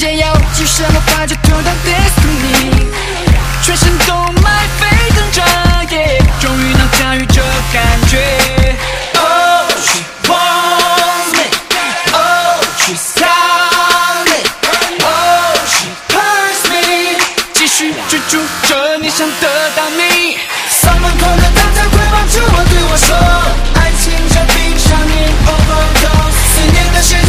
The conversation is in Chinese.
界要举什么话就拖到 Destiny， 全身都埋沸腾着，终于能驾驭这感觉。Oh she wants me, oh she's got me, oh she hurts me， 继续追逐着你想得到你。嗓门空的他才会帮助我对我说，爱情这冰上面 overdose， 思念的世界。